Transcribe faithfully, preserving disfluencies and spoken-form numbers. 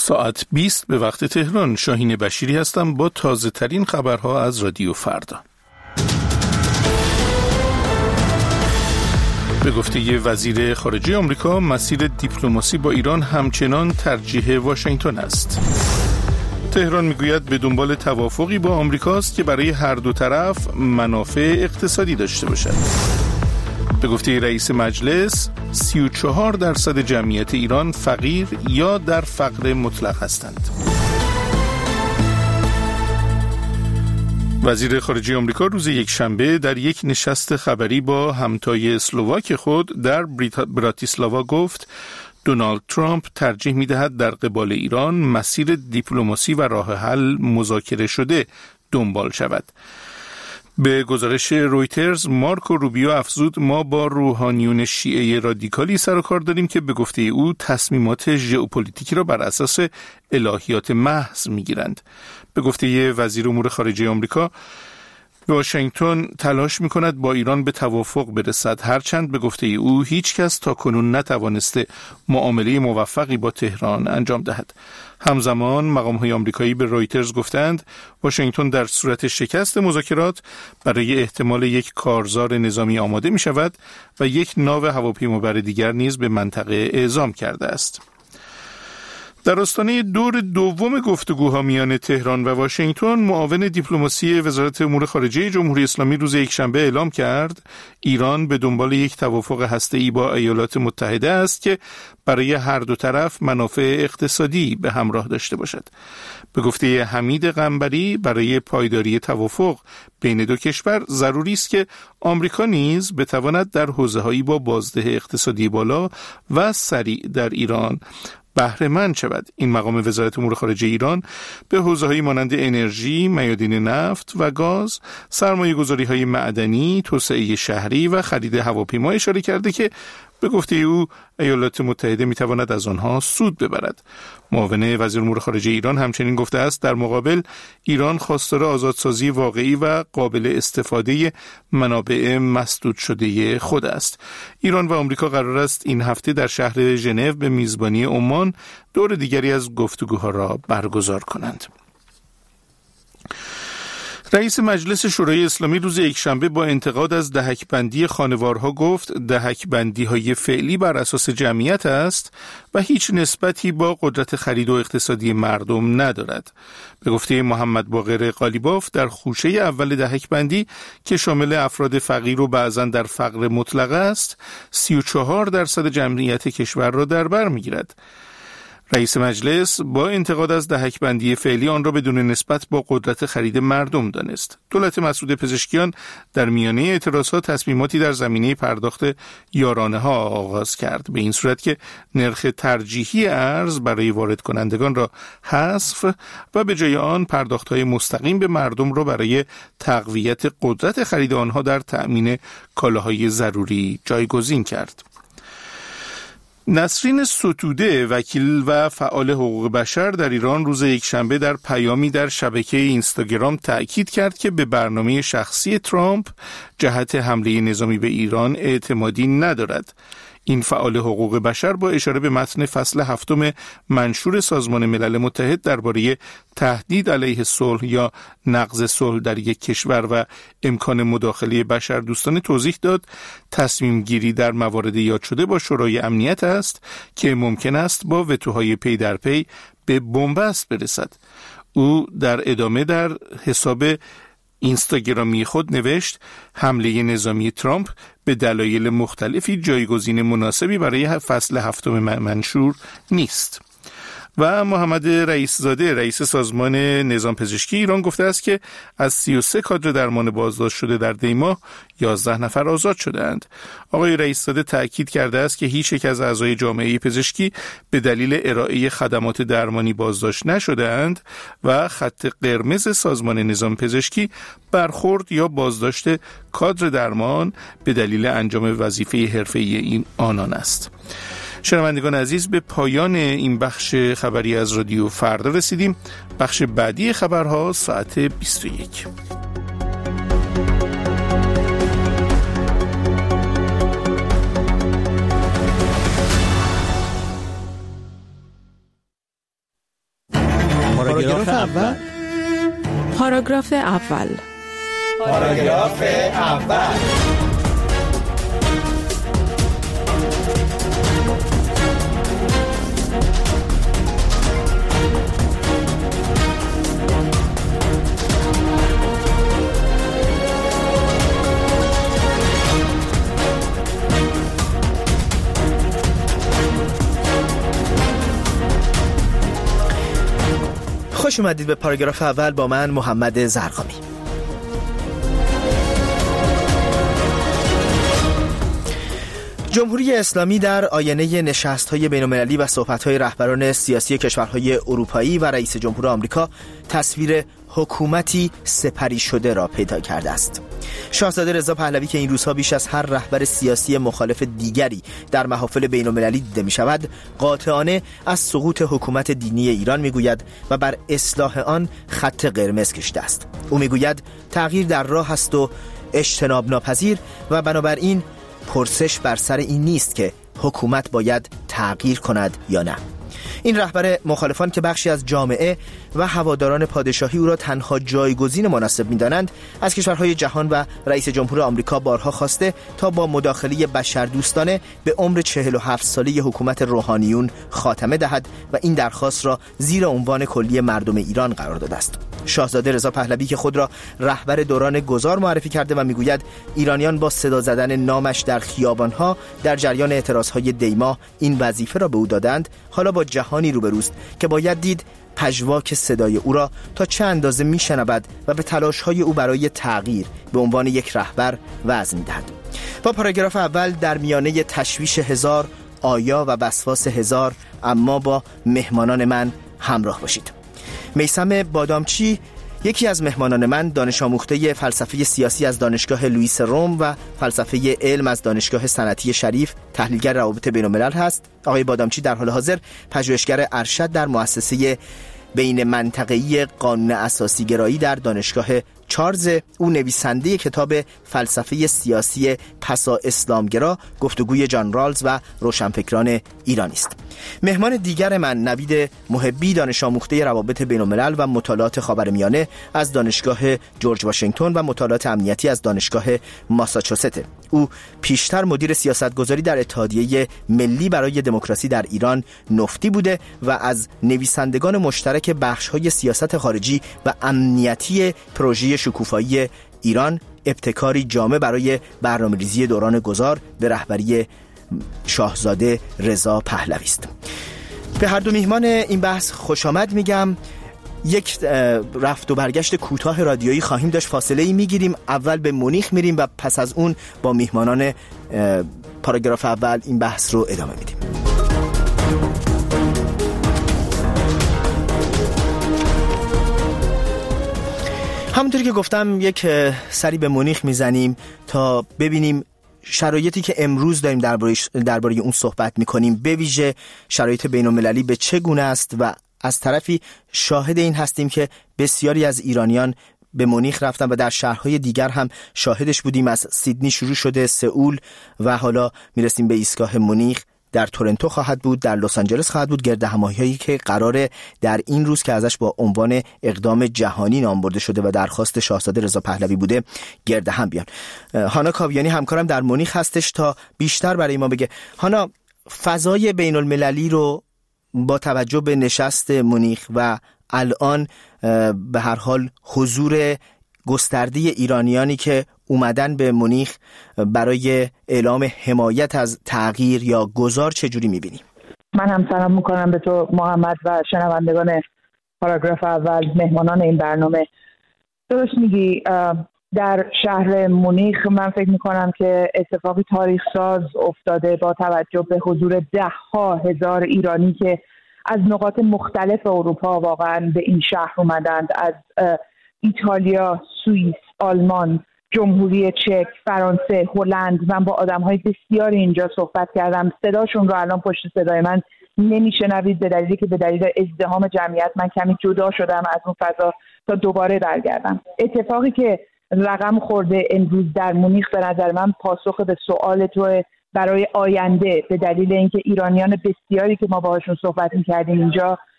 ساعت بیست به وقت تهران. شاهین بشیری هستم با تازه ترین خبرها از رادیو فردا. به گفته وزیر خارجه آمریکا، مسیر دیپلماسی با ایران همچنان ترجیح واشنگتن است. تهران میگوید به دنبال توافقی با آمریکاست که برای هر دو طرف منافع اقتصادی داشته باشد. به گفته رئیس مجلس، سی و چهار درصد جمعیت ایران فقیر یا در فقر مطلق هستند. وزیر خارجه آمریکا روز یکشنبه در یک نشست خبری با همتای اسلواک خود در براتیسلاوا گفت دونالد ترامپ ترجیح می‌دهد در قبال ایران مسیر دیپلماسی و راه حل مذاکره شده دنبال شود. به گزارش رویترز، مارکو روبیو افزود ما با روحانیون شیعه رادیکالی سر و کار داریم که به گفته او تصمیمات ژئوپلیتیکی را بر اساس الهیات محض می‌گیرند. به گفته وزیر امور خارجه آمریکا، واشنگتن تلاش می‌کند با ایران به توافق برسد، هرچند به گفته او هیچ کس تا کنون نتوانسته معامله موفقی با تهران انجام دهد. همزمان مقام‌های آمریکایی به رویترز گفتند واشنگتن در صورت شکست مذاکرات برای احتمال یک کارزار نظامی آماده می‌شود و یک ناو هواپیمابر دیگر نیز به منطقه اعزام کرده است. در آستانه دور دوم گفتگوها میان تهران و واشنگتن، معاون دیپلماسی وزارت امور خارجه جمهوری اسلامی روز یکشنبه اعلام کرد ایران به دنبال یک توافق هسته‌ای با ایالات متحده است که برای هر دو طرف منافع اقتصادی به همراه داشته باشد. به گفته حمید قنبری، برای پایداری توافق بین دو کشور ضروری است که آمریکا نیز بتواند در حوزه‌هایی با بازده اقتصادی بالا و سریع در ایران بهره مند شود. این مقام وزارت امور خارجه ایران به حوزه‌هایی مانند انرژی، میادین نفت و گاز، سرمایه‌گذاری‌های معدنی، توسعه شهری و خرید هواپیما اشاره کرده که به گفته او ایالات متحده میتواند از آنها سود ببرد. معاون وزیر امور خارجه ایران همچنین گفته است در مقابل ایران خواستار آزادسازی واقعی و قابل استفاده منابع مسدود شده خود است. ایران و آمریکا قرار است این هفته در شهر ژنو به میزبانی عمان دور دیگری از گفتگوها را برگزار کنند. رئیس مجلس شورای اسلامی روز یکشنبه با انتقاد از دهک‌بندی خانوارها گفت دهک‌بندی‌های فعلی بر اساس جمعیت است و هیچ نسبتی با قدرت خرید و اقتصادی مردم ندارد. به گفته محمد باقر قالیباف، در خوشه اول دهک‌بندی که شامل افراد فقیر و بعضاً در فقر مطلق است، سی و چهار درصد جمعیت کشور را در بر می‌گیرد. رئیس مجلس با انتقاد از دهک‌بندی فعلی آن را بدون نسبت با قدرت خرید مردم دانست. دولت مسعود پزشکیان در میانه اعتراضات تصمیماتی در زمینه پرداخت یارانه ها آغاز کرد، به این صورت که نرخ ترجیحی ارز برای وارد کنندگان را حذف و به جای آن پرداخت های مستقیم به مردم را برای تقویت قدرت خرید آنها در تأمین کالاهای ضروری جایگزین کرد. نسرین ستوده، وکیل و فعال حقوق بشر در ایران، روز یکشنبه در پیامی در شبکه اینستاگرام تأکید کرد که به برنامه شخصی ترامپ جهت حمله نظامی به ایران اعتمادی ندارد. این فعال حقوق بشر با اشاره به متن فصل هفتم منشور سازمان ملل متحد درباره تهدید علیه صلح یا نقض صلح در یک کشور و امکان مداخله بشر دوستانه توضیح داد تصمیم گیری در موارد یاد شده با شورای امنیت است که ممکن است با وتوهای پی در پی به بنبست برسد. او در ادامه در حساب اینستاگرامی خود نوشت حمله نظامی ترامپ به دلایل مختلفی جایگزین مناسبی برای فصل هفتم منشور نیست. و محمد رئیسزاده، رئیس سازمان نظام پزشکی ایران، گفته است که از سی و سه کادر درمان بازداشت شده در دیما یازده نفر آزاد شدند. آقای رئیسزاده تأکید کرده است که هیچ یک از اعضای جامعه پزشکی به دلیل ارائه خدمات درمانی بازداشت نشده‌اند و خط قرمز سازمان نظام پزشکی برخورد یا بازداشت کادر درمان به دلیل انجام وظیفه حرفه‌ای این آنان است. شنوندگان عزیز، به پایان این بخش خبری از رادیو فردا رسیدیم. بخش بعدی خبرها ساعت بیست و یک. پاراگراف اول. پاراگراف اول. پاراگراف اول. خوش اومدید به پاراگراف اول با من محمد زرقامی. جمهوری اسلامی در آینه نشست‌های بین‌المللی و صحبت‌های رهبران سیاسی کشورهای اروپایی و رئیس جمهور آمریکا تصویر حکومتی سپری شده را پیدا کرده است. شاهزاده رضا پهلوی که این روزها بیش از هر رهبر سیاسی مخالف دیگری در محافل بین‌المللی دیده می‌شود، قاطعانه از سقوط حکومت دینی ایران می‌گوید و بر اصلاح آن خط قرمز کشیده است. او می‌گوید تغییر در راه است و اجتناب ناپذیر و بنابراین پرسش بر سر این نیست که حکومت باید تغییر کند یا نه. این رهبر مخالفان که بخشی از جامعه و هواداران پادشاهی او را تنها جایگزین مناسب می‌دانند، از کشورهای جهان و رئیس جمهور آمریکا بارها خواسته تا با مداخله بشردوستانه به عمر چهل و هفت ساله حکومت روحانیون خاتمه دهد و این درخواست را زیر عنوان کلی مردم ایران قرار داده است. شاهزاده رضا پهلوی که خود را رهبر دوران گذار معرفی کرده و میگوید ایرانیان با صدا زدن نامش در خیابانها در جریان اعتراضهای دیما این وظیفه را به او دادند، حالا با جهانی روبروست که باید دید پژواک صدای او را تا چه اندازه میشنود و به تلاش‌های او برای تغییر به عنوان یک رهبر وزن می‌دهد. با پاراگراف اول در میانه تشویش هزار آیا و وسواس هزار، اما با مهمانان من همراه باشید. میثم بادامچی یکی از مهمانان من، دانش آموخته فلسفه سیاسی از دانشگاه لوئیس روم و فلسفه علم از دانشگاه صنعتی شریف، تحلیلگر روابط بین‌الملل هست. آقای بادامچی در حال حاضر پژوهشگر ارشد در مؤسسه بین منطقه‌ای قانون اساسی گرایی در دانشگاه چارلز. او نویسنده کتاب فلسفه سیاسی پسا اسلامگرا، گفتگوی جان رالز و روشنفکران ایرانی است. مهمان دیگر من نوید محبی، دانش آموخته روابط بین‌الملل و مطالعات خاورمیانه از دانشگاه جورج واشنگتن و مطالعات امنیتی از دانشگاه ماساچوست. او پیشتر مدیر سیاستگذاری در اتحادیه ملی برای دموکراسی در ایران نفتی بوده و از نویسندگان مشترک بخش‌های سیاست خارجی و امنیتی پروژه شکوفایی ایران، ابتکاری جامع برای برنامه‌ریزی دوران گذار به رهبری شاهزاده رضا پهلوی است. به هر دو میهمان این بحث خوش آمد میگم. یک رفت و برگشت کوتاه رادیویی خواهیم داشت، فاصله ای میگیریم، اول به مونیخ میریم و پس از اون با میهمانان پاراگراف اول این بحث رو ادامه میدیم. همونطوری که گفتم یک سری به مونیخ میزنیم تا ببینیم شرایطی که امروز داریم درباره درباره اون صحبت میکنیم، به ویژه شرایط بین‌المللی به چه گونه است و از طرفی شاهد این هستیم که بسیاری از ایرانیان به مونیخ رفتن و در شهرهای دیگر هم شاهدش بودیم. از سیدنی شروع شده، سئول و حالا میرسیم به ایستگاه مونیخ. در تورنتو خواهد بود، در لس آنجلس خواهد بود، گردهمایی‌هایی که قراره در این روز که ازش با عنوان اقدام جهانی نام برده شده و درخواست شاهزاده رضا پهلوی بوده گرد هم بیان. هانا کاویانی همکارم در مونیخ هستش تا بیشتر برای ما بگه. هانا، فضای بین المللی رو با توجه به نشست مونیخ و الان به هر حال حضور گسترده ایرانیانی که اومدن به مونیخ برای اعلام حمایت از تغییر یا گذار چجوری میبینی؟ من هم سلام میکنم به تو محمد و شنوندگان پاراگراف اول، مهمانان این برنامه. درست میگی، در شهر مونیخ من فکر میکنم که اتفاقی تاریخ ساز افتاده با توجه به حضور ده ها هزار ایرانی که از نقاط مختلف اروپا واقعا به این شهر اومدند، از ایتالیا، سوئیس، آلمان، جمهوری چک، فرانسه، هلند. من با آدم‌های بسیاری اینجا صحبت کردم. صداشون رو الان پشت صدای من نمیشنوید به دلیلی که به دلیل ازدحام جمعیت من کمی جدا شدم از اون فضا تا دوباره برگردم. اتفاقی که رقم خورده امروز در مونیخ به نظر من پاسخ به سوال تو برای آینده، به دلیل اینکه ایرانیان بسیاری که ما باهاشون صحبت می‌کردیم اینجا